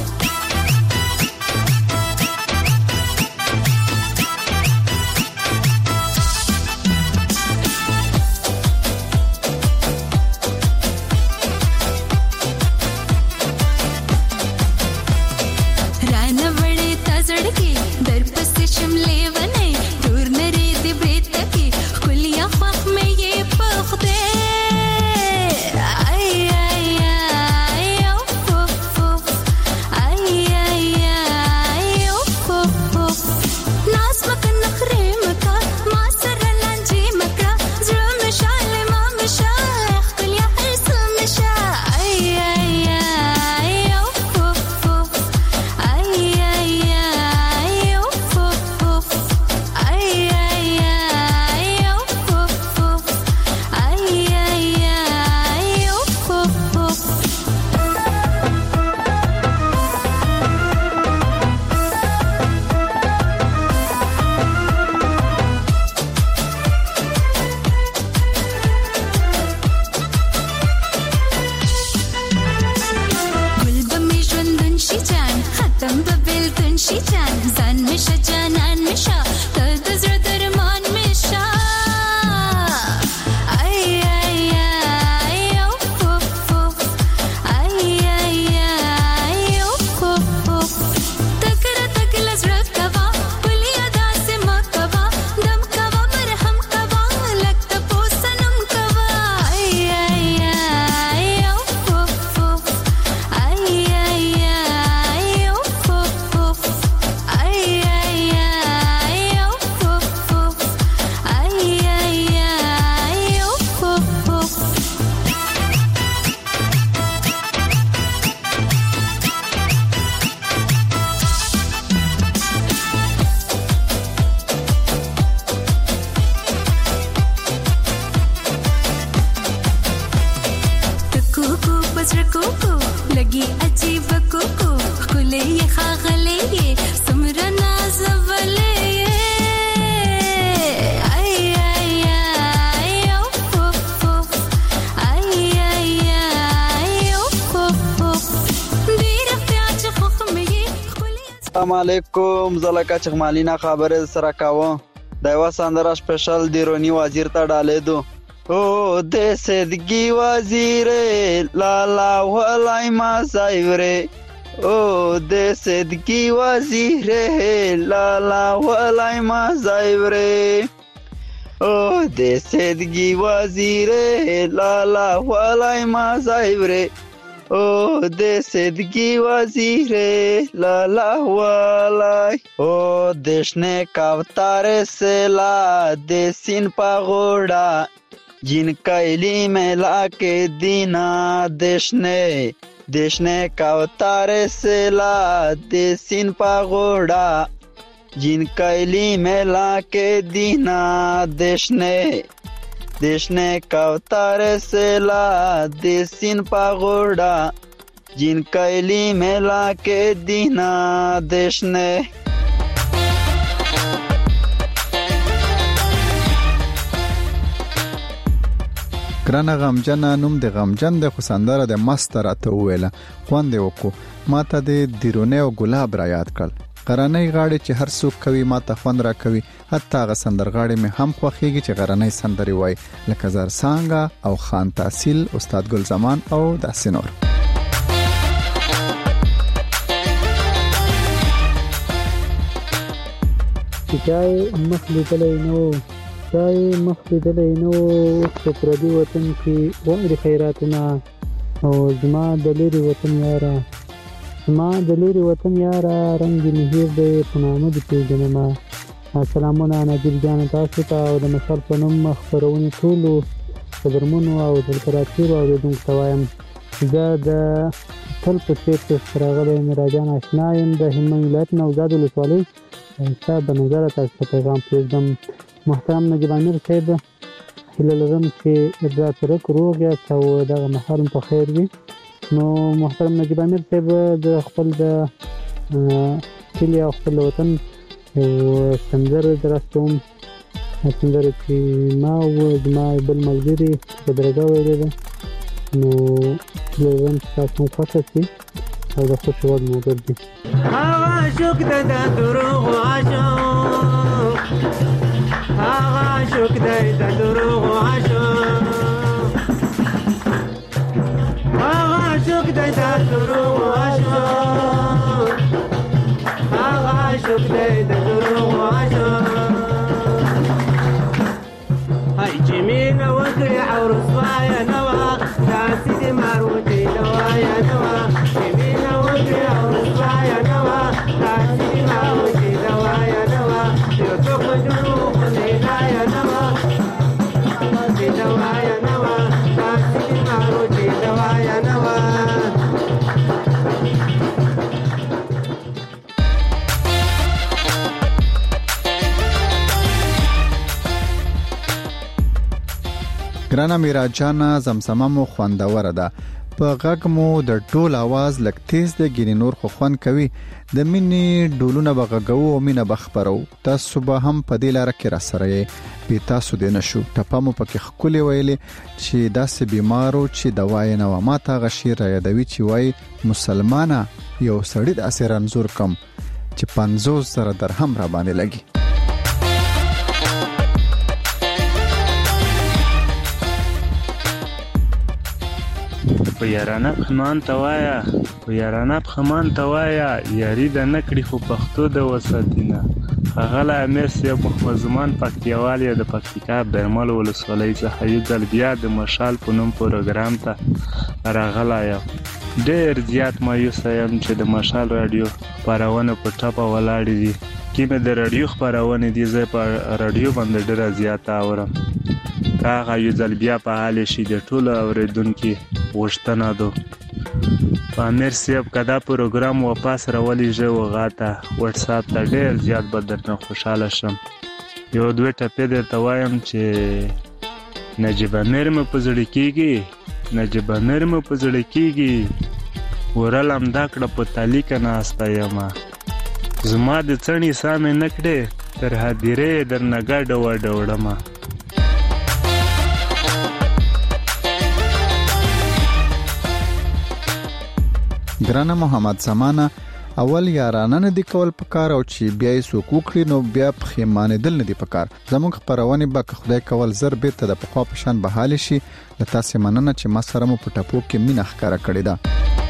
राना बड़े तजड़के दर पसे शिमले बने दूर नरे दे बेतके खुलिया ख्वाख में ये पख दे आई आई आई ओफ ओफ ओफ आई आई आई ओफ ओफ ओफ नास मका नखरे मका ما سر لانجي مكا زرو مشال ما مشا خليا حرس مشا اي اي اي اوف اوف اوف اي اي اي اوف اوف اوف اي اي اي اوف اوف اوف اي اي اي اوف اوف اوف گل بمی جوندن شی جان ختم ببلدن شی جان زن میشه جانان میشه دل دزر درمان میشه ای ای ای اوف اوف اوف ای ای ای اوف اوف اوف تکر تکل زرت کوا بلی ادا سے مکوا دم کوا مرهم کوا لگتا پوسنم کوا ای ای ای اوف اوف اوف ای ای ای اوف اوف اوف ای ای ای اوف اوف اوف ای ای ای اوف اوف اوف کوکو پسر کوکو لگی عجیب کوکو خلے یہ خاغلے یہ سمرا ناز ولے ای ای ای اوف اوف اوف ای ای ای اوف اوف اوف دیر اختیار چه خوخ میگی السلام علیکم زلکا چغمالینا خبر سره کاوه د یو سندره سپیشل دیرونی وزیر ته ډالې دو او د سدگی وزیر لالا ولای ما زایره او د سدگی وزیر لالا ولای ما زایره او د سدگی وزیر لالا ولای ما زایره او د سدگی وزیر لالا ولای او دشنے کاوتار سلا د سین پاغوڑا جن کایلی میلا کے دینا دشنے دشنے کاوتار سلا د سین پاغوڑا جن کایلی میلا کے دینا دشنے دشنے کاوتار سلا د سین پاغوڑا جن کایلی میلا کے دینا دشنے ګرانه غمجن نوم د غمجن د خساندره د مستر ته ویله خوند وکړو ماته د دیرونه او ګلاب را یاد کړ غرانۍ غاړي چې هر څوک کوي ماته خوند را کوي، حتی غ سندرغاړي مې هم خوخيږي چې غرانۍ سندري وای لکه زار سانګا او خان تحصیل، استاد ګل زمان او داسې نور. چای مخ لیدلی نو چای مخ لیدلی نو په پردي وطن کې غواړي خیراتونه، او زما د لرې وطن یاره زما د لرې وطن یاره رنګ دې مهیر دی په نامه دې پېژنمه. سلامونه نجیب جان تاسو ته او د مشال په نوم خپرونې ټولو قدرمنو او دلته راتېرو اورېدونکو ته وایم زه د تل په څېر درته راغلی مراجان اشنا یم د هلمند ولایت نوزاد ولسوالۍ ستا به نظره تاسو ته پیغام پرېږدم. محترم نجیب امیر صاحب، هیله لرم چې را سره روغ یاست او دغه مهال په خیر وي. نو محترم نجیب امیر صاحب، د خپل د کلي او خپل وطن یو سندره درستوم، سندره چې ما او زما بل ملګري بدرګه ویلې ده، نو هیله لرم چې تاسو هم خوښه شي او د خوښ وړ مو وګرځي. هغه عاشق دی د دروغو عاشق، هغه عاشق دی د دروغو عاشق، هغه عاشق دی د دروغو عاشق، هغه عاشق دی د دروغو عاشق. هاي چې مینه وکړي او رسوایه نه وه، داسې د ماروتې دوايه نه وه، چې مینه وکړي او رسوایه نه وه، داسې د ماروتې دوايه نه وه، یو څوک په دروغو لیدایه نه وه، دوايه نه وه، داسې د ماروتې دوايه نه وه. ګرانه میرا جانا زمزمه مو خوندوره ده، په غږ مو د ډول आवाज لک تیز د ګینې نور خو خوند کوي، د مینې ډولونه بغږو او مینه بخبرو، تاسو به هم په دې لار کې را سره یې به تاسو دې نشو ټپه مو پکې خولې ویلې چې داسې بیمارو چې دوايي نه و ماته غشي را یادوي چې وای مسلمانه یو سړی د اسیر انزور کم چې پنځوس زره درهم را باندې لګي. په یارانه پخمان توایا په یارانه پخمان توایا یاری د نکړي خو پښتو د وساتینه. غلا امیر سیب محمد زمان پکتیوالیا د پکتیکا برمل ولسوالۍ څخه یو ځل بیا د مشال په نوم پروګرام ته راغلا یم. ډېر زیات مایوس یم چې د مشال رادیو خپرونه په ټاپه ولاړې دي. کیمه د رادیو خپرونه دي زه په رادیو باندې ډېر زیات اورم. هغه یو ځل بیا په حال شي د ټولو اوریدونکو غوښتنه ده. امیر صاحب کدا پروګرام واپس راولي جو غاته واتس اپ ته ډېر زیات بدرنه خوشاله شم. یو دوه ټپې درته وایم چې نجیب امیر مې په زړه کېږي، نجیب امیر مې په زړه کېږي، ورلم دا کړه په تالیکه ناسته یمه، زما د څڼې سامې نه کړې تر هدیرې درنه ګډه وډه وړمه. ګرانه محمد زمانه اول یارانه نه دی کول پکار او چې بیا یې سو کوکړي نو بیا پخېمانه دل نه دی پکار. زموږ خبرونه به خدای کول زر به ته د پخوا پشان بحال شي. لته سه مننه چې ما سره مو پټاپو کې مینه ښکارا کړی دا.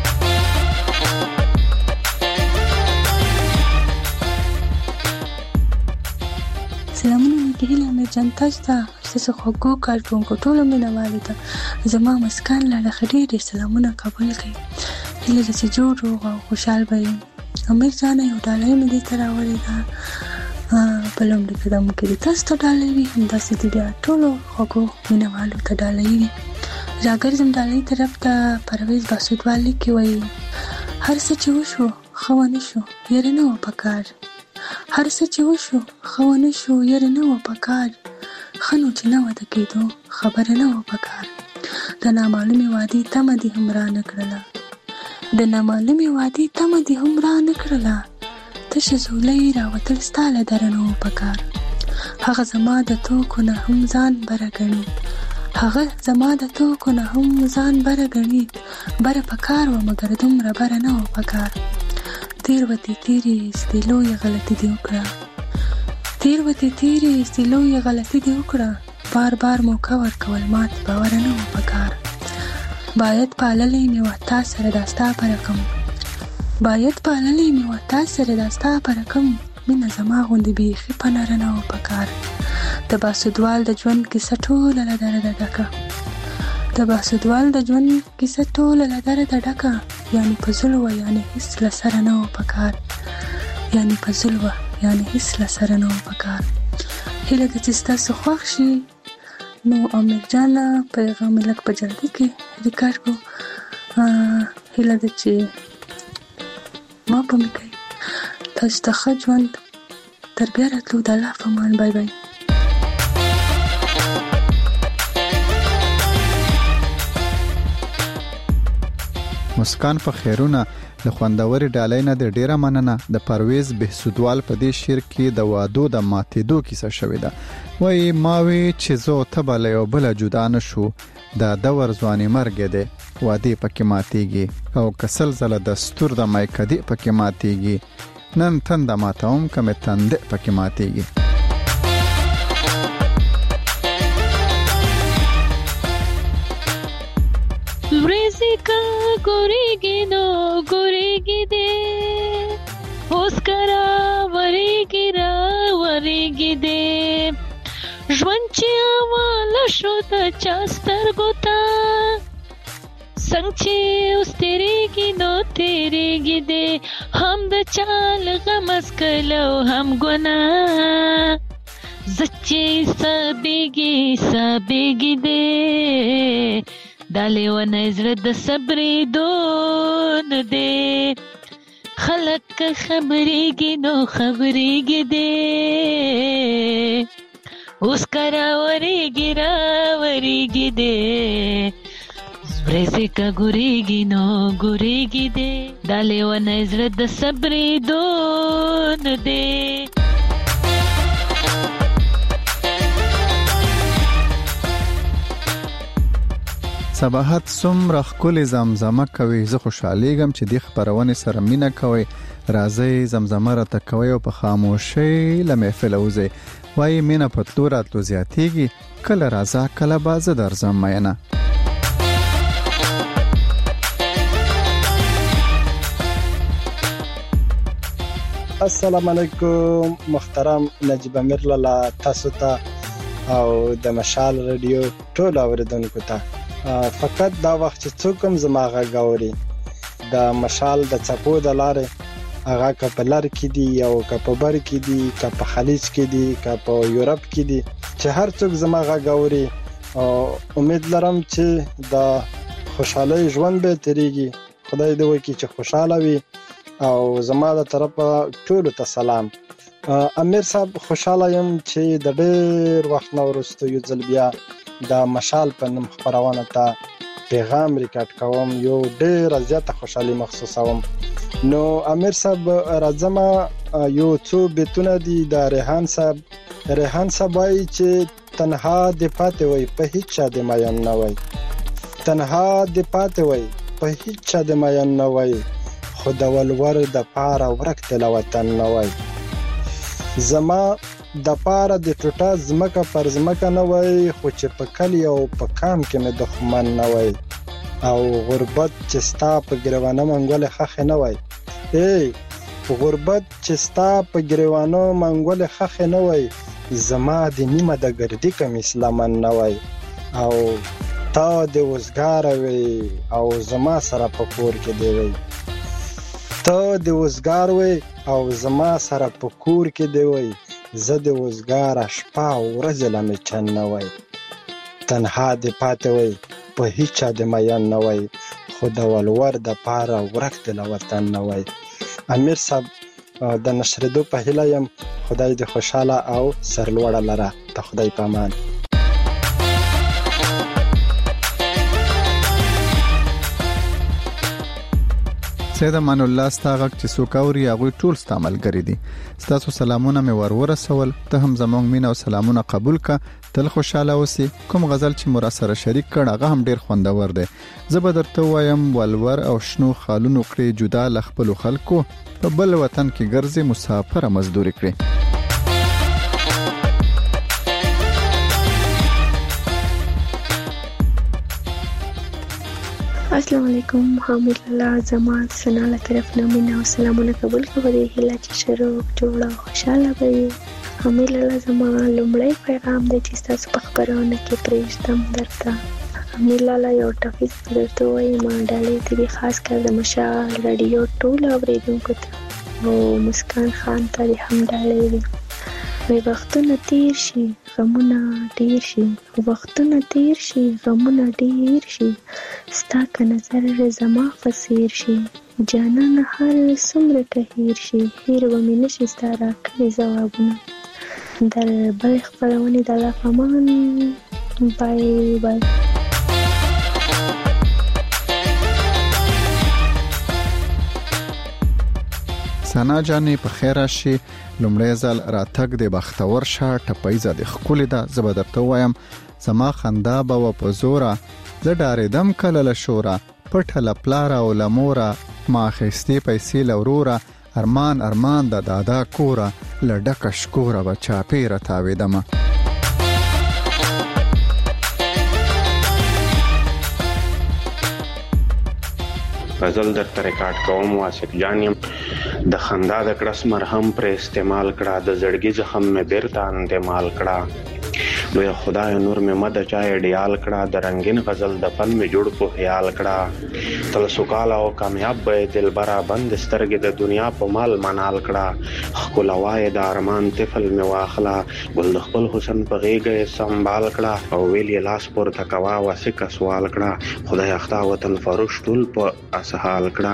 سلامونه ګهیل امیر جان تاسو ته څه خوګو کار کوم ټول مینه والده زما مسکان لاله خډيري سلامونه قبول کړئ. هله چې جوړ او خوشحال وي. امیر جان یو ډالۍ مې دې تراولې دا په لومړي قدم کې تاسو ته ډالۍ وي هم داسې دي بیا ټول خوګو مینه والو ته ډالۍ وي. راګر زم ډالۍ طرف ته پرویز باسودوالي کې وایي هر څه چې وشو خوانه شو یره نه و پکار، هر څه چې وشو خوانه شو یره نه و پکار، خنو چې نه و د کېدو خبره نه و پکار، د نامعلومې وادي تمه دې هم را نه کړله، د نامعلومې وادي تمه دې هم را نه کړله، تشه زولۍ راوتل ستا له دره نه و پکار، هغه زما د توکو نه هم ځان بره ګڼي، هغه زما د توکو نه هم ځان بره ګڼي، بره پکار و مګر دومره بره نه و پکار، تیر وتی تیری ستې لویه غلطي دې وکړه تیر وتی تیری ستې لویه غلطي دې وکړه بار بار موقع ورکول مات باور نه و پکار باید پاللې مې وه تا سره دا ستا په رقم باید پاللې مې وه تا سره دا ستا په رقم مینه زما غوندې بیخي په نره نه و پکار د باسدوال د ژوند کیسه ټوله له درده ډکه د باسدوال د ژوند کیسه ټوله له درده ډکه یعنې په زړه وه یعنې هېڅ له سره نه و پکار یعنې په زړه وه یعنې هېڅ له سره نه و پکار هیله ده چې ستاسو خوښ شي نو امیر جانه پیغام یې لږ په جلدي کې ریکارډ کړو هیله ده چې ما په مې کوي تاسو ته ښه ژوند تر بیا راتلو د الله په امان بای بای مسکان په خیرونه د خوندوري ډالۍ نه د ډیره مننه د پرویز بهسودوال په دې شعر کې د وادو د ماتېدو کیسه شوې ده وایي ماوي چې زه ته به له یو بله جدا نه شو دا دور ځواني مرګ دی وادې پکې ماتېږي او که سل ځله دستور د مایکدې پکې ماتېږي نن تنده ماتوم که مې تندې پکې ماتېږي ورځې که ګورېږي نو ګورېږي دې اوس که راورېږي راورېږي دې ژوند چې حواله شو د چا سترګو ته څنګه چې اوس تېرېږي نو تېرېږي دې هم د چا له غمه څکله او هم ګناه زه چې حسابېږي حسابېږي دې دا لیونه زړه د صبرېدو نه دی خلک که خبرېږي نو خبرېږي دی اوس که راورېږي راورېږي دی ورځې که ګورېږي نو ګورېږي دی دا لیونه زړه د صبرېدو نه دی صباحت څومره ښکلې زمزمه کوي زه خوشحالیږم چې دې خپرونې سره مینه کوئ راځئ زمزمه راته کوئ او په خاموشۍ له محفله وځئ وایي مینه په تلو راتلو زیاتېږي کله راځه کله به زه درځم مینه السلام علیکم محترم نجیب امیر لالا تاسو ته او د مشال رادیو ټول اوریدونکو ته فقط دا وخت چې څوک هم زما غږ اوري د مشال د څپو د لارې هغه که په لر کې دي او که په بر کې دي که په خلیج کې دي که په یورپ کې دي چې هر څوک زما غږ اوري امید لرم چې د خوشحالۍ ژوند به تیریږي خدای دې وکړي چې خوشاله وي او زما د طرفه ټولو ته سلام امیر صاحب خوشاله یم چې د ډېر وخت نه وروسته یو ځل بیا د مشال په نوم خپرونه ته پیغام ریکارډ کوم یو ډېره زیاته خوشحالي محسوسوم نو امیر صاحب راځم یو څو بیتونه دي د ریحان صاحب ریحان صاحب وایي چې تنها دې پاتې وای په هیڅ چا دې ماین نه وای تنها دې پاتې وای په هیڅ چا دې ماین نه وای خو د ولور د پاره ورک د وطن نه وای زما د پاره د ټوټه زمکه پر زمکه نه وای خو چې په کلی او په کام کې مې دښمن نه وای او غربت چې ستا په ګریوانه منګولې خخې نه وای ای غربت چې ستا په ګریوانه منګولې خخې نه وای زما د نیمه د ګردي کمیس لمن نه وای او تا د وزګاره وی او زما سره په کور کې دی وی ته د وزګار وی او زما سره په کور کې دی وی زه د وزګاره شپه او ورځې له مې چن نه وای تنها دې پاتې وای په هیڅ چا دې مین نه وای خو د ولور د پاره ورک دې له وطن نه وای امیر صاحب د نشریدو په هیله یم خدای دې خوشحاله او سرلوړه لره د خدای په امان سید امان الله ستاغک چې سوکاوري هغه ټول استعمالګری دي. ستاسو سلامونه مې ورور رسول، ته هم زموږ مینا او سلامونه قبول کا. تل خوشاله اوسې. کوم غزل چې مر سره شریک کړه هغه هم ډیر خوندور دی. زه به درته وایم ولور او شنو خالونو کړې جدا لخپل خلکو، په بل وطن کې ګرځي مسافر مزدوري کړې. السلام علیکم. حامد الله زمان سنا له طرف نه مینا او سلامونه قبول کړئ. هله چې شروع جوړه خوشاله وي. حامد الله زمان لومړی پیغام دی چې تاسو په خبرونه کې پرېږدم درته. حامد الله یو ټاپک درته وایم، ما ډالې دې خاص کر د مشال رادیو ټول اوریدونکو ته او مسکان خان ته هم ډالې دي. وی وختونه تیر شي غمونه ډیر شي، وختونه تیر شي غمونه ډیر شي، ستا که نظر زما فسیر شي، جانان هر څومره که هیر شي، هیر به مې نشي ستا راکړي ځوابونه. در بلې خپرونې د الله په امان. بای بای. سنا جانې په خیر راشي. لومړی ځل راتګ د بختور شه ټپایزه د خولې ده. زه به درته وایم زما خندا به و په زوره، زه ډارېدم کله له شوره، پټه له پلاره او له موره، ما اخیستې پیسې له وروره، ارمان ارمان د دادا کوره، له ډکه شکوره به چاپېره تاوېدمه. غزل درته ریکارډ کوم. واسق جان یم. د خندا د کړس مرهم پر استعمال کړه، د زړګي زخم مې بیرته انتمال کړه، لوی خدای نور مې مد چا ایډیال کړه، د رنگین غزل د فن مې جوړ په خیال کړه، تل سوکاله او کامیاب به دلبره، بند سترګې د دنیا په مال منال کړه، ښکلوای د ارمان طفل مې واخله، ګل د خپل حسن په غېږه سنبال کړه، او ویل یې لاس پورته کوه واسکه سوال کړه، خدای اختا وطن فروش ټول په اسهال کړه.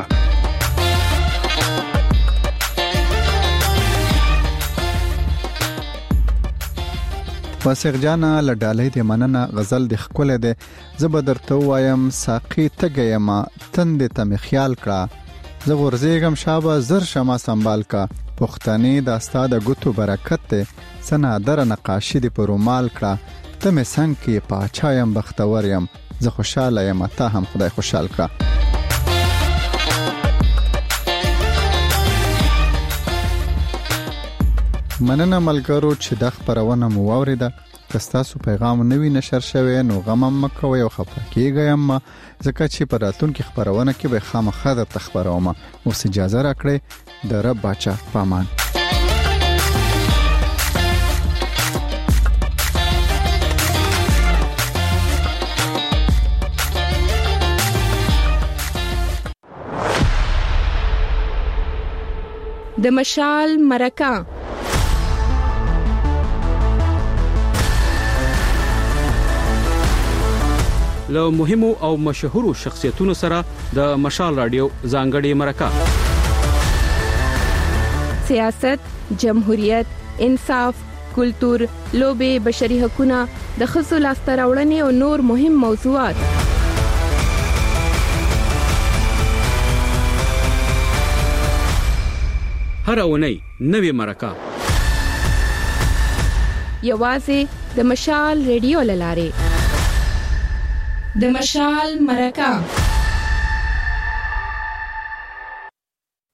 واسق جانا لډالې د مننه غزل د خکول ده. زه به درته وایم ساقي تګیم تند ته می خیال کړه، زه ورزېګم شابه زر شمه سنبال کا، پښتني د استاد غوتو برکت ده، سنا در نقاشي د پرومال کړه، ته می څنګه کې پاچایم بختور یم، زه خوشاله یم ته هم خدای خوشحال کړه. مننه ملګرو چې د خبرونه مو واوریده. که تاسو پیغام نوی نشر شوی نو غم مکوئ او خفه کیږئ، اما ځکه چې په راتلونکي خبرونه کې به خامخا درته خبروم. اوس اجازه راکړئ. د رب باچا پامان. د مشال مرکه له مهمو او مشهورو شخصیتونو سره د مشال رادیو ځانګړې مرکه. سیاست، جمهوریت، انصاف، کلتور، لوبې، بشري حقوقونه، د ښځو لاسته راوړنې او نور مهم موضوعات. هر اونۍ نوې مرکه یوازې د مشال رادیو لاره. د مشال مرکه